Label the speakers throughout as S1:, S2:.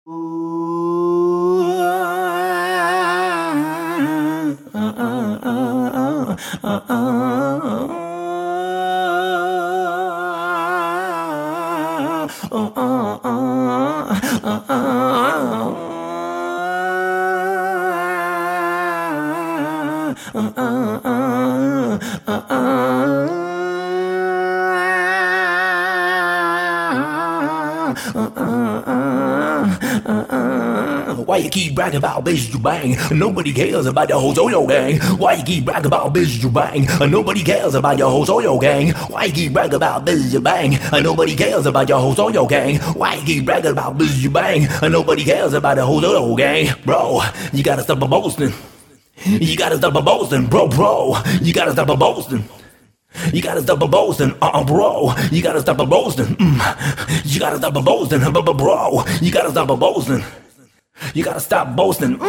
S1: Why you keep bragging about bitches you bang? Nobody cares about your whole Zoyo gang. Why you keep bragging about bitches you bang? Nobody cares about your whole Zoyo gang. Why you keep bragging about bitches you bang? Nobody cares about your whole Zoyo gang. Why you keep bragging about bitches you bang? Nobody cares about the whole Zoyo gang. Bro, you gotta stop boasting. You gotta stop boasting, bro. You gotta stop boasting. You gotta stop boasting, bro. You gotta stop boasting. You gotta stop boasting, bro. You gotta stop boasting. You gotta stop boasting.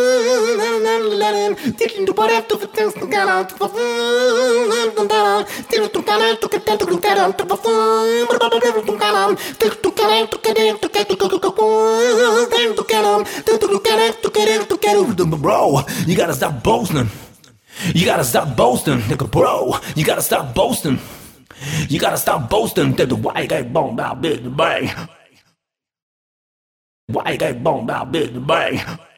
S1: Bro, you gotta stop boasting. You gotta stop boasting, nigga, bro. You gotta stop boasting. You gotta stop boasting. That the white guy bomb out big bang. White guy bomb out big bang.